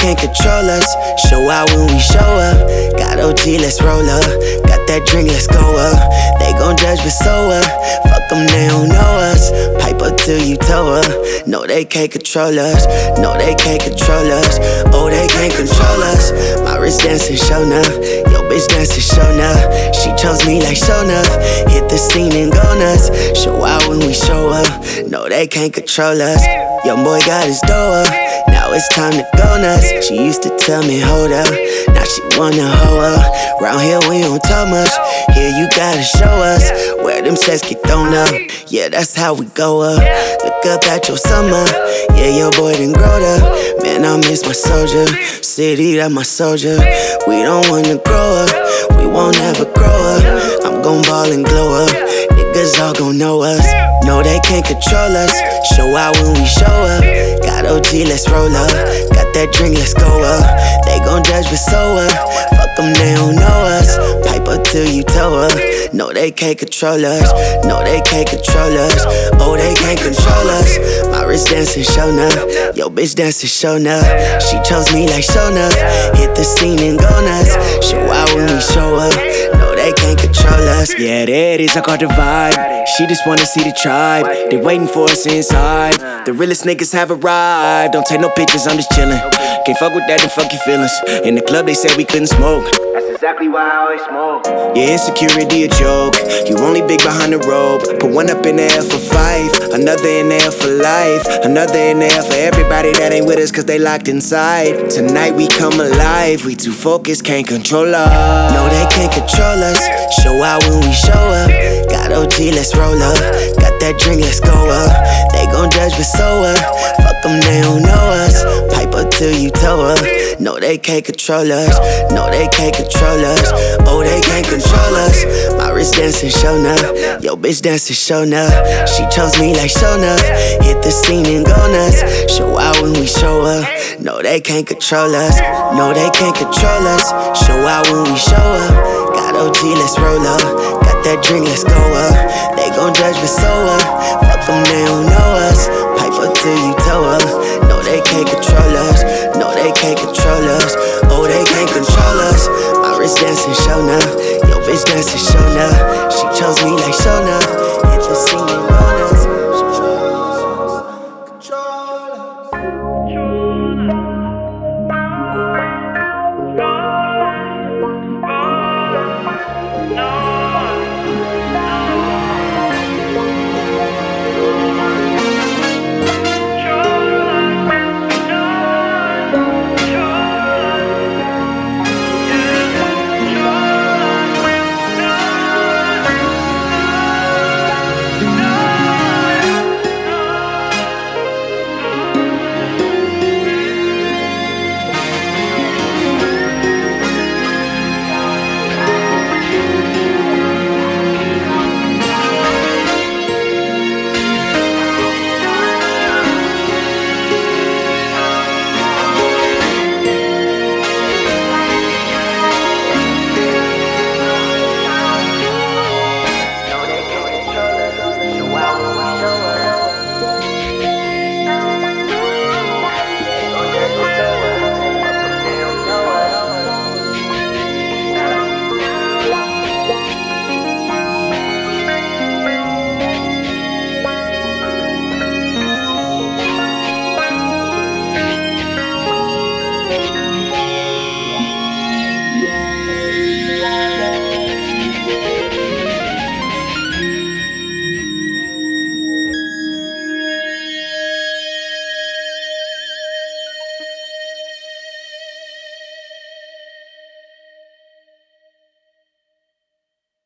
can't control us. Show out when we show up. Got OG, let's roll up. Got that drink, let's go up. They gon' judge, but so what? Fuck them, they don't know us. Pipe up till you toe up. No, they can't control us. No, they can't control us. Oh, they can't control us. My wrist dancing, show enough. Yo, bitch dancing, show enough. She chose me like show enough. Hit the scene and go nuts. Show out when we show up. No, they can't control us. Young boy got his dough up. Now it's time to go nuts. She used to tell me, hold up. Now she wanna hoe up. Round here we don't talk much. Here you gotta show us where them sets get thrown up. Yeah, that's how we go up. Look up at your summer. Yeah, your boy done growed up. Man, I miss my soldier. City, that my soldier. We don't wanna grow up. We won't ever grow up. I'm gon' ball and glow up. Niggas all gon' know us. No, they can't control us. Show out when we show up. Got OG, let's roll up. Got that drink, let's go up. They gon' judge, but so what? Fuck them, they don't know us. Pipe up till you toe up. No, they can't control us. No, they can't control us. Oh, they can't control us. My wrist dancing, show enough. Yo, bitch dancing, show enough. She chose me like show enough. Hit the scene and go nuts. Show out when we show up. No, they can't control us. Yeah, there it is, I caught the vibe. She just wanna see the tribe. They waiting for us inside. The realest niggas have arrived. Don't take no pictures, I'm just chillin'. Can't fuck with that, then fuck your feelings. In the club, they said we couldn't smoke. That's exactly why I always smoke. Yeah, insecurity a joke. You only big behind the rope. Put one up in the air for five, another in there for life, another in there for everybody that ain't with us cause they locked inside. Tonight we come alive. We too focused, can't control us. No, they can't control us. Show out when we show up. Got OG, let's roll up. Got that drink, let's go up. They gon' judge, but so what? Fuck them, they don't know us. Pipe up till you toe up. No, they can't control us. No, they can't control us. Oh, they can't control us. My wrist dancing, show enough. Yo, bitch dancing, show enough. She chose me like show enough. Hit the scene and go nuts. Show out when we show up. No, they can't control us. No, they can't control us. Show out when we show up. Got OG, let's roll up. Got that drink, let's go up. They gon' judge, but so what? Fuck them, they don't